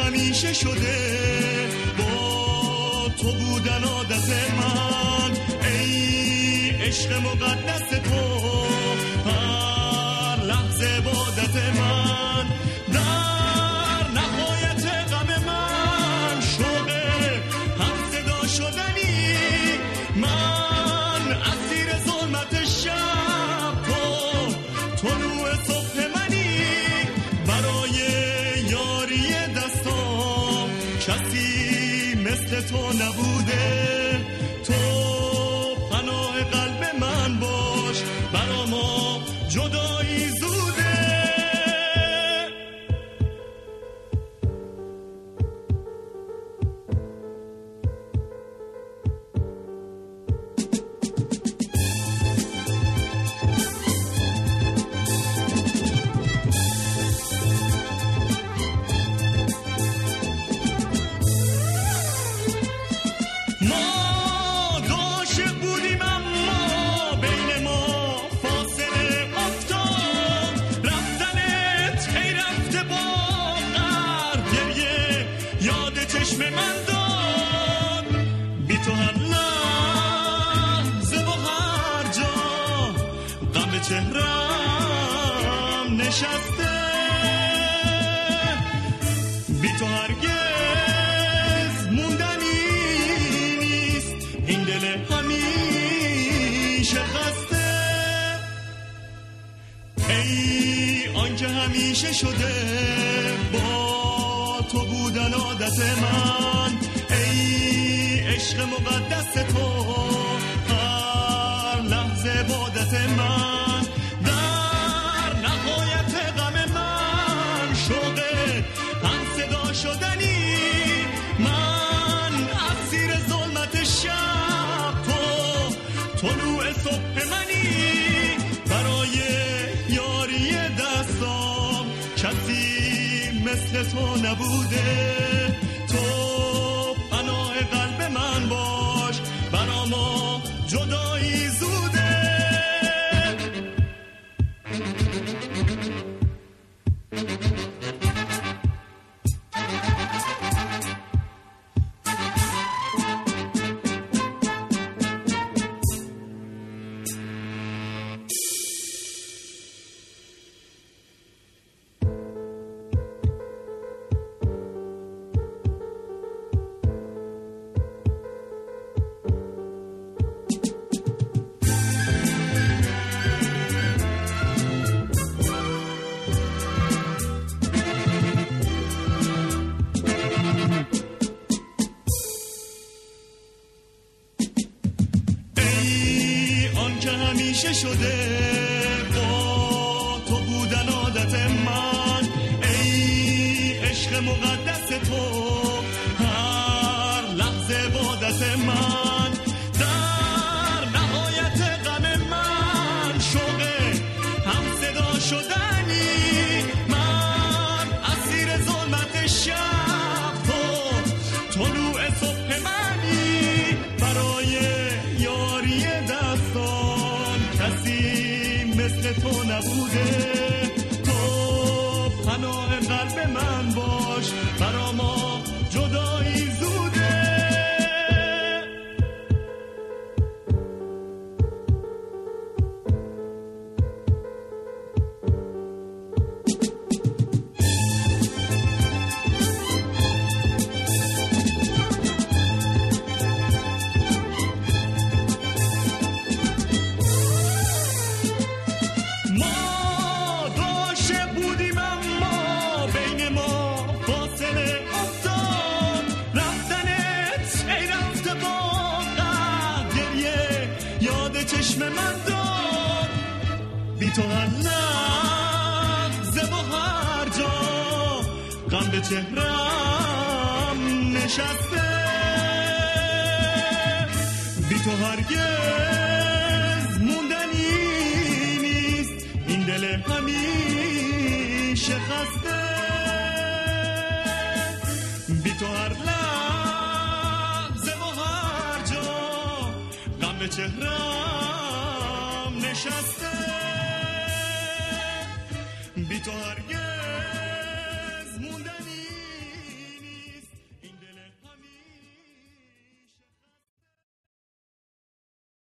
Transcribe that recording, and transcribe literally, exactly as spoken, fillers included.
همیشه شده با تو بودن عادت من. ای عشق مقدس تو هر لحظه عبادت من. در نهایت غم من شوق هم صدا شدنی، من اسیر ظلمت شب تو طلوع صبح منی. برای یاری دستام کسی مثل تو نبوده. تو پناه قلب من باش، برا ما جدایی زوده. چهرم نشسته، بی تو هرگز موندنی نیست این دل همیشه خسته. ای آن که همیشه شده با تو بودن عادت من. ای عشق مقدس تو هر لحظه عبادت من. شدنی من اسیر ظلمت شب تو طلوع صبح منی. برای یاری دستام کسی مثل تو نبوده. تو پناه قلب من باش، برا ما جدایی زوده. شده با تو بودن عادت من. ای عشق مقدس تو هر لحظه عبادت من. در نهایت غم من شوق هم صدا شدنی، من اسیر ظلمت شب تو طلوع صبح منی. برای یاری دستان کسی مثل تو نبوده. تو پناه قلب من باش، برا ما جدایی زوده. چشم من داد بی تو هر لحظه و هر جا غم به چهرم نشسته. بی تو هرگز موندنی نیست این دل همیشه خسته. بی تو هر لحظه و هر جا غم به چهرم نشسته. بی تو هرگز